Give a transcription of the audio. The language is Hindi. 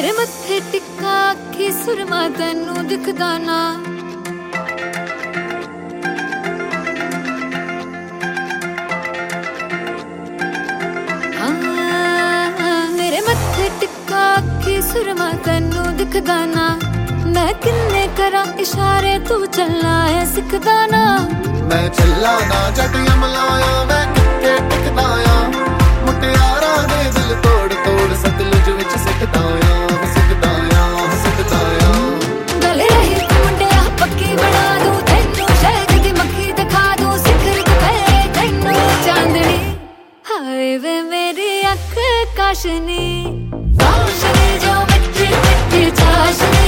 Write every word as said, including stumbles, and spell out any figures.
मेरे मत्थे टिक्का अखी सुरमा तैनू दिखदा ना। मेरे मत्थे टिक्का अखी सुरमा तैनू दिखदा ना। मैं किन्ने करा इशारे तू चलना है सिखदा ना। मैं चला ना जट यमलाया मैं किथे टिकदा आ। मुटियारा दे दिल तोड़ तोड़ सतलुज विच सिकदा आ सिकदा आ सिकदा आ। गले रही तू मुंडिया पक्की बना दूं तैनू शहद दी मक्खी दिखा दूं सिखर दुपहरे तैनू चांदनी। हाय वे मेरी अख काशनी काशनी जो मिठी मिठी चाशनी।